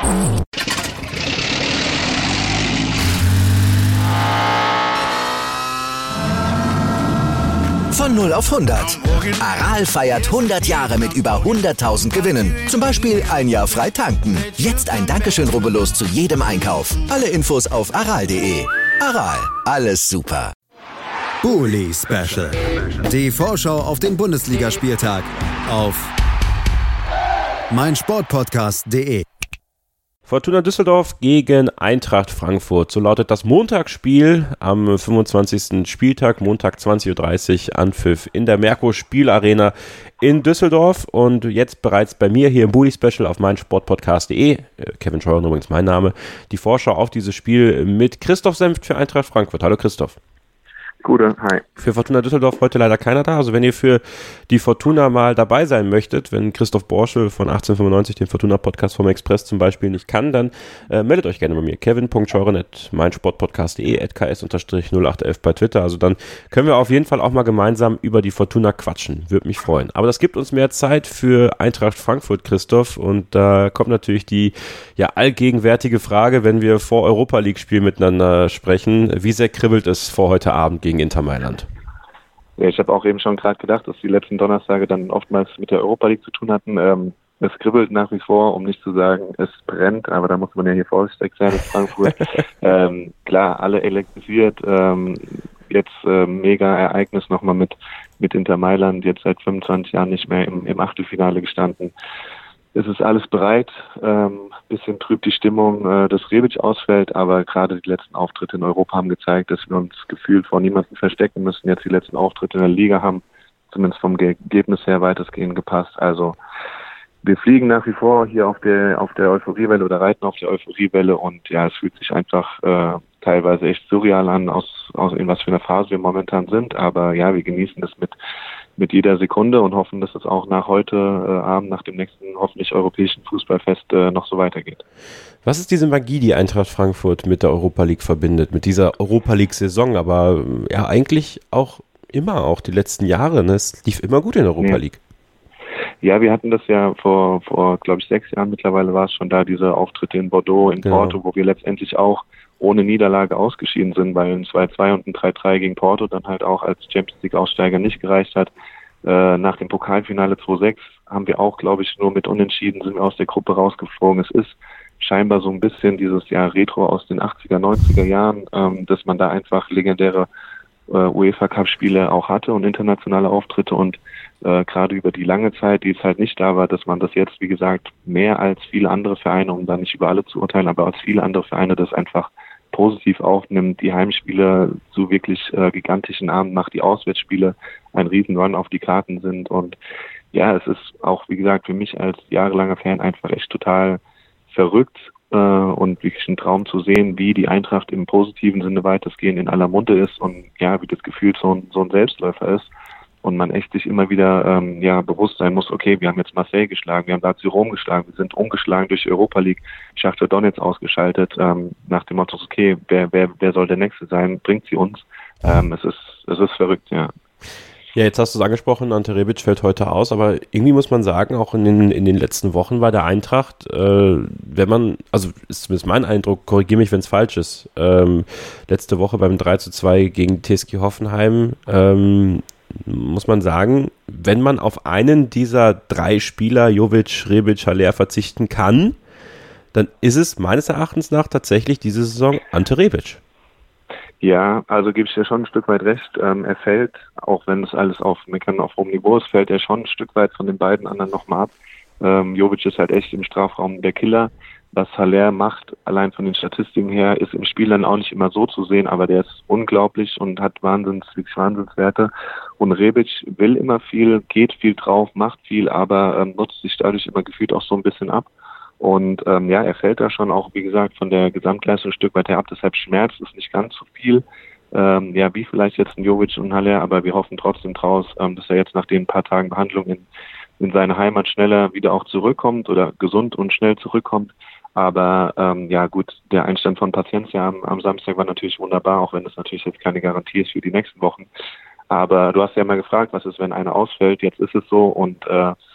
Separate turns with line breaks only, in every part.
Von 0 auf 100. Aral feiert 100 Jahre mit über 100.000 Gewinnen. Zum Beispiel ein Jahr frei tanken. Jetzt ein Dankeschön, rubbellos zu jedem Einkauf. Alle Infos auf aral.de. Aral, alles super.
Bully Special. Die Vorschau auf den Bundesligaspieltag auf meinsportpodcast.de.
Fortuna Düsseldorf gegen Eintracht Frankfurt. So lautet das Montagsspiel am 25. Spieltag, Montag 20.30 Uhr, Anpfiff in der Merkur Spielarena in Düsseldorf. Und jetzt bereits bei mir hier im Bully Special auf meinsportpodcast.de, Kevin Scheuren übrigens mein Name, die Vorschau auf dieses Spiel mit Christoph Senft für Eintracht Frankfurt. Hallo Christoph.
Gute, hi.
Für Fortuna Düsseldorf heute leider keiner da. Also wenn ihr für die Fortuna mal dabei sein möchtet, wenn Christoph Borschel von 1895 den Fortuna-Podcast vom Express zum Beispiel nicht kann, dann meldet euch gerne bei mir. Kevin.scheuren@meinsportpodcast.de, @ks_0811 bei Twitter. Also dann können wir auf jeden Fall auch mal gemeinsam über die Fortuna quatschen. Würde mich freuen. Aber das gibt uns mehr Zeit für Eintracht Frankfurt, Christoph. Und da kommt natürlich die allgegenwärtige Frage, wenn wir vor Europa-League-Spiel miteinander sprechen. Wie sehr kribbelt es vor heute Abend gegen Inter Mailand?
Ja, ich habe auch eben schon gerade gedacht, dass die letzten Donnerstage dann oftmals mit der Europa League zu tun hatten. Es kribbelt nach wie vor, um nicht zu sagen, es brennt, aber da muss man ja hier vorsichtig sein in Frankfurt. Klar, alle elektrisiert. Jetzt mega Ereignis nochmal mit Inter Mailand, jetzt seit 25 Jahren nicht mehr im Achtelfinale gestanden. Es ist alles bereit, bisschen trübt die Stimmung, dass Rebic ausfällt, aber gerade die letzten Auftritte in Europa haben gezeigt, dass wir uns gefühlt vor niemandem verstecken müssen. Jetzt die letzten Auftritte in der Liga haben zumindest vom Ergebnis her weitestgehend gepasst. Also wir fliegen nach wie vor hier auf der Euphoriewelle oder reiten auf der Euphoriewelle und ja, es fühlt sich einfach teilweise echt surreal an, aus in was für einer Phase wir momentan sind, aber ja, wir genießen das mit jeder Sekunde und hoffen, dass es auch nach heute Abend, nach dem nächsten hoffentlich europäischen Fußballfest noch so weitergeht.
Was ist diese Magie, die Eintracht Frankfurt mit der Europa League verbindet, mit dieser Europa League-Saison, aber ja eigentlich auch immer, auch die letzten Jahre, ne? Es lief immer gut in der Europa League.
Ja, wir hatten das ja vor glaube ich 6 Jahren mittlerweile war es schon da, diese Auftritte in Bordeaux, in Porto, wo wir letztendlich auch ohne Niederlage ausgeschieden sind, weil ein 2-2 und ein 3-3 gegen Porto dann halt auch als Champions League Aussteiger nicht gereicht hat. Nach dem Pokalfinale 2-6 haben wir auch, glaube ich, nur mit Unentschieden sind wir aus der Gruppe rausgeflogen. Es ist scheinbar so ein bisschen dieses Jahr Retro aus den 80er, 90er Jahren, dass man da einfach legendäre UEFA-Cup-Spiele auch hatte und internationale Auftritte und gerade über die lange Zeit, die es halt nicht da war, dass man das jetzt, wie gesagt, mehr als viele andere Vereine, um da nicht über alle zu urteilen, aber als viele andere Vereine das einfach positiv aufnimmt, die Heimspiele zu wirklich gigantischen Abend macht, die Auswärtsspiele ein Riesenrun auf die Karten sind und ja, es ist auch, wie gesagt, für mich als jahrelanger Fan einfach echt total verrückt und wirklich ein Traum zu sehen, wie die Eintracht im positiven Sinne weitestgehend in aller Munde ist und ja, wie das Gefühl so ein Selbstläufer ist und man echt sich immer wieder bewusst sein muss, okay, wir haben jetzt Marseille geschlagen, wir haben Lazio Rom geschlagen, wir sind umgeschlagen durch die Europa League, Schachtar Donetsk ausgeschaltet, nach dem Motto, okay, wer soll der Nächste sein, bringt sie uns. Es ist verrückt, ja.
Ja, jetzt hast du es angesprochen, Ante Rebic fällt heute aus, aber irgendwie muss man sagen, auch in den letzten Wochen bei der Eintracht, also ist zumindest mein Eindruck, korrigiere mich, wenn es falsch ist, letzte Woche beim 3-2 gegen TSG Hoffenheim, muss man sagen, wenn man auf einen dieser 3 Spieler, Jovic, Rebic, Haller, verzichten kann, dann ist es meines Erachtens nach tatsächlich diese Saison Ante Rebic.
Ja, also gebe ich dir schon ein Stück weit recht. Er fällt, auch wenn das alles auf hohem Niveau ist, fällt er schon ein Stück weit von den beiden anderen nochmal ab. Jovic ist halt echt im Strafraum der Killer. Was Haller macht, allein von den Statistiken her, ist im Spiel dann auch nicht immer so zu sehen, aber der ist unglaublich und hat wirklich Wahnsinnswerte. Und Rebic will immer viel, geht viel drauf, macht viel, aber nutzt sich dadurch immer gefühlt auch so ein bisschen ab. Und er fällt da schon auch, wie gesagt, von der Gesamtleistung ein Stück weit ab, deshalb schmerzt es nicht ganz so viel, wie vielleicht jetzt ein Jovic und Haller, aber wir hoffen trotzdem draus, dass er jetzt nach den paar Tagen Behandlung in seine Heimat schneller wieder auch zurückkommt oder gesund und schnell zurückkommt. Aber der Einstand von Paciencia am Samstag war natürlich wunderbar, auch wenn das natürlich jetzt keine Garantie ist für die nächsten Wochen. Aber du hast ja mal gefragt, was ist, wenn einer ausfällt, jetzt ist es so und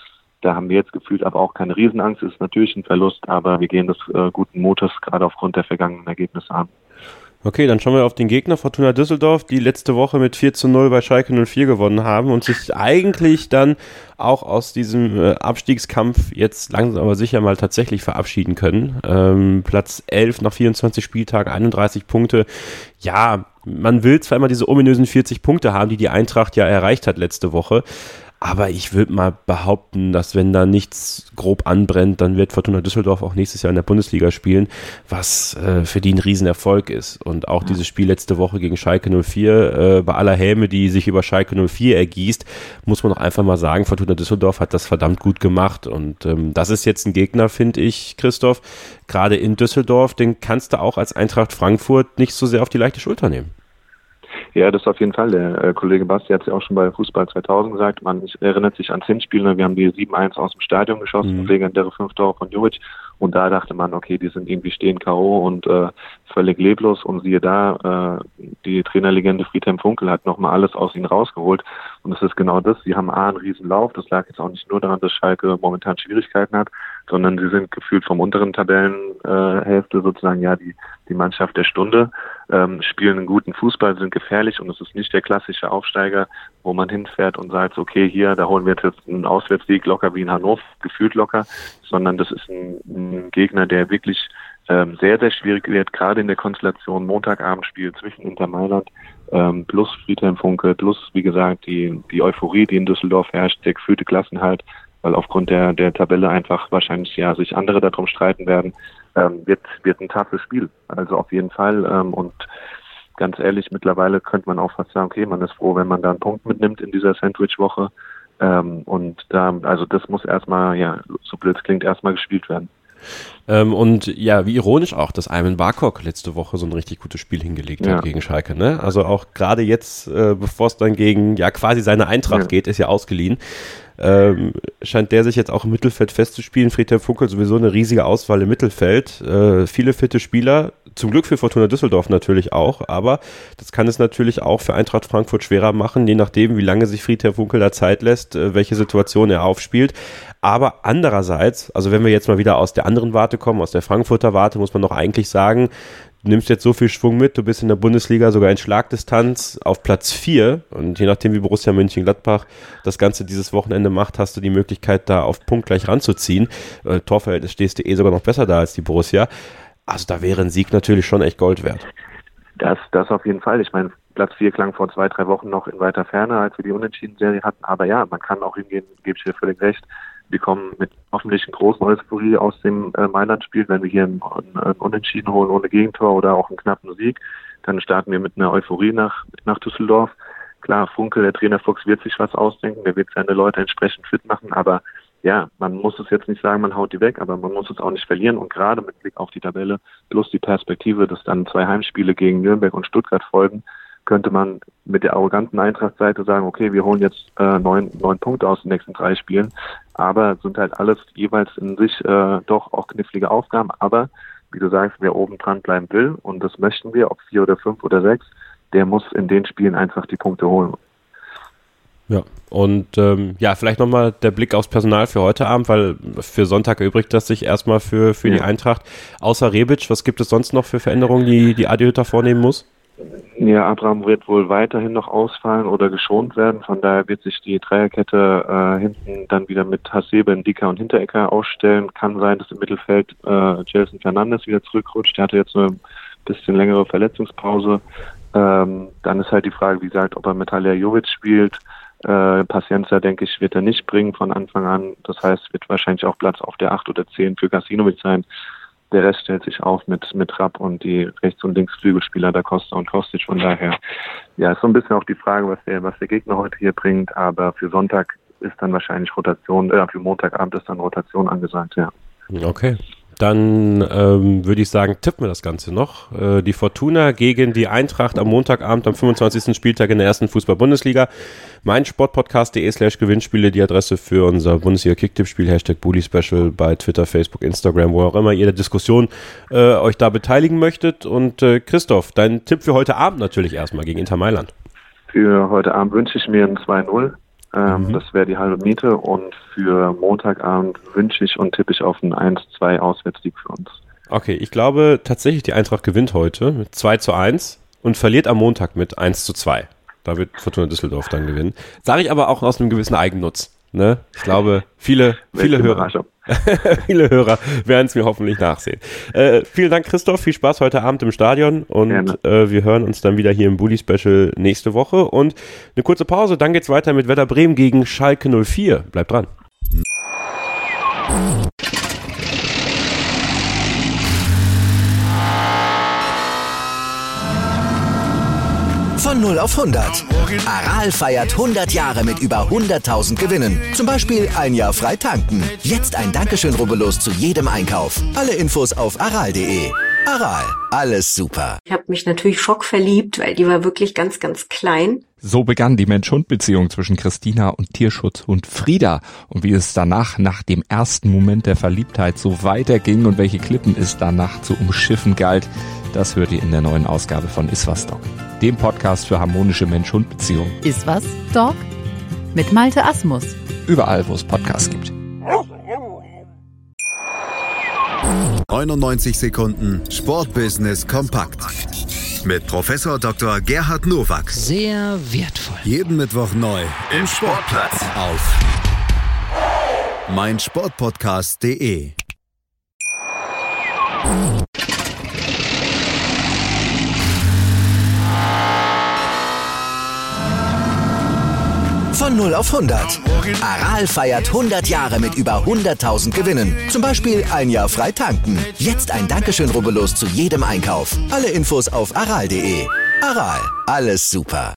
Da haben wir jetzt gefühlt aber auch keine Riesenangst. Es ist natürlich ein Verlust, aber wir gehen des guten Mutes gerade aufgrund der vergangenen Ergebnisse an.
Okay, dann schauen wir auf den Gegner Fortuna Düsseldorf, die letzte Woche mit 4-0 bei Schalke 04 gewonnen haben und sich eigentlich dann auch aus diesem Abstiegskampf jetzt langsam aber sicher mal tatsächlich verabschieden können. Platz 11 nach 24 Spieltagen, 31 Punkte. Ja, man will zwar immer diese ominösen 40 Punkte haben, die Eintracht ja erreicht hat letzte Woche, aber ich würde mal behaupten, dass wenn da nichts grob anbrennt, dann wird Fortuna Düsseldorf auch nächstes Jahr in der Bundesliga spielen, was für die ein Riesenerfolg ist. Und auch dieses Spiel letzte Woche gegen Schalke 04, bei aller Häme, die sich über Schalke 04 ergießt, muss man doch einfach mal sagen, Fortuna Düsseldorf hat das verdammt gut gemacht. Und das ist jetzt ein Gegner, finde ich, Christoph, gerade in Düsseldorf, den kannst du auch als Eintracht Frankfurt nicht so sehr auf die leichte Schulter nehmen.
Ja, das auf jeden Fall. Der Kollege Basti hat es ja auch schon bei Fußball 2000 gesagt. Man erinnert sich ans Hinspiel. Wir haben die 7-1 aus dem Stadion geschossen, legendäre 5 Tore von Jovic. Und da dachte man, okay, die sind irgendwie stehen K.O. und völlig leblos. Und siehe da, die Trainerlegende Friedhelm Funkel hat nochmal alles aus ihnen rausgeholt. Und es ist genau das. Sie haben einen Riesenlauf. Das lag jetzt auch nicht nur daran, dass Schalke momentan Schwierigkeiten hat, sondern sie sind gefühlt vom unteren Tabellenhälfte sozusagen ja die Mannschaft der Stunde, spielen einen guten Fußball, sind gefährlich und es ist nicht der klassische Aufsteiger, wo man hinfährt und sagt, okay, hier, da holen wir jetzt einen Auswärtssieg locker wie in Hannover, gefühlt locker, sondern das ist ein Gegner, der wirklich sehr, sehr schwierig wird, gerade in der Konstellation Montagabendspiel zwischen Inter Mailand plus Friedhelm Funkel, plus, wie gesagt, die Euphorie, die in Düsseldorf herrscht, der gefühlte Klassenhalt, weil aufgrund der Tabelle einfach wahrscheinlich ja sich andere darum streiten werden, wird ein toughes Spiel. Also auf jeden Fall. Und ganz ehrlich, mittlerweile könnte man auch fast sagen, okay, man ist froh, wenn man da einen Punkt mitnimmt in dieser Sandwich-Woche. Und da, also das muss erstmal, ja, so blöd es klingt, erstmal gespielt werden.
Und ja, wie ironisch auch, dass Ayman Barkok letzte Woche so ein richtig gutes Spiel hingelegt hat gegen Schalke, ne? Also auch gerade jetzt, bevor es dann gegen, ja, quasi seine Eintracht geht, ist ja ausgeliehen, scheint der sich jetzt auch im Mittelfeld festzuspielen. Friedhelm Funkel sowieso eine riesige Auswahl im Mittelfeld, viele fitte Spieler, zum Glück für Fortuna Düsseldorf natürlich auch, aber das kann es natürlich auch für Eintracht Frankfurt schwerer machen, je nachdem, wie lange sich Friedhelm Funkel da Zeit lässt, welche Situation er aufspielt. Aber andererseits, also wenn wir jetzt mal wieder aus der anderen Warte kommen, aus der Frankfurter Warte, muss man doch eigentlich sagen, du nimmst jetzt so viel Schwung mit, du bist in der Bundesliga sogar in Schlagdistanz auf Platz 4 und je nachdem, wie Borussia Mönchengladbach das Ganze dieses Wochenende macht, hast du die Möglichkeit, da auf Punkt gleich ranzuziehen. Torverhältnis stehst du sogar noch besser da als die Borussia. Also da wäre ein Sieg natürlich schon echt Gold wert.
Das auf jeden Fall. Ich meine, Platz 4 klang vor 2-3 Wochen noch in weiter Ferne, als wir die Unentschieden-Serie hatten. Aber ja, man kann auch hingehen, gebe ich dir völlig recht. Wir kommen mit hoffentlich einer großen Euphorie aus dem Mailand-Spiel. Wenn wir hier ein Unentschieden holen ohne Gegentor oder auch einen knappen Sieg, dann starten wir mit einer Euphorie nach Düsseldorf. Klar, Funkel, der Trainer Fuchs, wird sich was ausdenken, der wird seine Leute entsprechend fit machen, aber ja, man muss es jetzt nicht sagen, man haut die weg, aber man muss es auch nicht verlieren und gerade mit Blick auf die Tabelle plus die Perspektive, dass dann 2 Heimspiele gegen Nürnberg und Stuttgart folgen, könnte man mit der arroganten Eintracht-Seite sagen, okay, wir holen jetzt 9 Punkte aus den nächsten 3 Spielen, aber sind halt alles jeweils in sich doch auch knifflige Aufgaben, aber wie du sagst, wer oben dran bleiben will und das möchten wir, ob 4 oder 5 oder 6, der muss in den Spielen einfach die Punkte holen.
Ja, und ja, vielleicht nochmal der Blick aufs Personal für heute Abend, weil für Sonntag erübrigt das sich erstmal für die Eintracht. Außer Rebic, was gibt es sonst noch für Veränderungen, die Adi Hütter vornehmen muss?
Ja, Abraham wird wohl weiterhin noch ausfallen oder geschont werden. Von daher wird sich die Dreierkette hinten dann wieder mit Hasebe, Ndicka und Hinteregger ausstellen. Kann sein, dass im Mittelfeld Gelson Fernandes wieder zurückrutscht. Der hatte jetzt eine bisschen längere Verletzungspause. Dann ist halt die Frage, wie gesagt, ob er mit Halia Jovic spielt. Paciencia, denke ich, wird er nicht bringen von Anfang an. Das heißt, wird wahrscheinlich auch Platz auf der 8 oder 10 für Gacinovic sein. Der Rest stellt sich auf mit Rapp und die Rechts- und Linksflügelspieler Da Costa und Kostic. Von daher, ja, ist so ein bisschen auch die Frage, was der Gegner heute hier bringt. Aber für Sonntag ist dann wahrscheinlich Rotation, für Montagabend ist dann Rotation angesagt, ja.
Okay. Dann würde ich sagen, tippen wir das Ganze noch. Die Fortuna gegen die Eintracht am Montagabend am 25. Spieltag in der ersten Fußball-Bundesliga. meinsportpodcast.de/Gewinnspiele, die Adresse für unser Bundesliga-Kicktipp-Spiel, #Bully-Special bei Twitter, Facebook, Instagram, wo auch immer ihr der Diskussion euch da beteiligen möchtet. Und Christoph, dein Tipp für heute Abend natürlich erstmal gegen Inter Mailand.
Für heute Abend wünsche ich mir ein 2-0 Das wäre die halbe Miete. Und für Montagabend wünsche ich und tippe ich auf einen 1-2 Auswärtssieg für uns.
Okay, ich glaube tatsächlich, die Eintracht gewinnt heute mit 2-1 und verliert am Montag mit 1-2. Da wird Fortuna Düsseldorf dann gewinnen. Sage ich aber auch aus einem gewissen Eigennutz. Ne? Ich glaube, viele Hörer werden es mir hoffentlich nachsehen. Vielen Dank, Christoph. Viel Spaß heute Abend im Stadion. Und wir hören uns dann wieder hier im Bully Special nächste Woche. Und eine kurze Pause, dann geht's weiter mit Werder Bremen gegen Schalke 04. Bleibt dran.
Von 0 auf 100. Aral feiert 100 Jahre mit über 100.000 Gewinnen. Zum Beispiel ein Jahr frei tanken. Jetzt ein Dankeschön, rubbellos zu jedem Einkauf. Alle Infos auf aral.de. Aral, alles super.
Ich habe mich natürlich schockverliebt, weil die war wirklich ganz, ganz klein.
So begann die Mensch-Hund-Beziehung zwischen Christina und Tierschutzhund Frieda. Und wie es danach, nach dem ersten Moment der Verliebtheit, so weiterging und welche Klippen es danach zu umschiffen galt, das hört ihr in der neuen Ausgabe von Iswas Dog, dem Podcast für harmonische Mensch-Hund-Beziehungen.
Iswas Dog mit Malte Asmus.
Überall, wo es Podcasts gibt.
99 Sekunden Sportbusiness kompakt. Mit Professor Dr. Gerhard Nowak.
Sehr wertvoll.
Jeden Mittwoch neu im Sportplatz auf meinsportpodcast.de.
Von 0 auf 100. Aral feiert 100 Jahre mit über 100.000 Gewinnen. Zum Beispiel ein Jahr frei tanken. Jetzt ein Dankeschön, rubbellos zu jedem Einkauf. Alle Infos auf aral.de. Aral, alles super.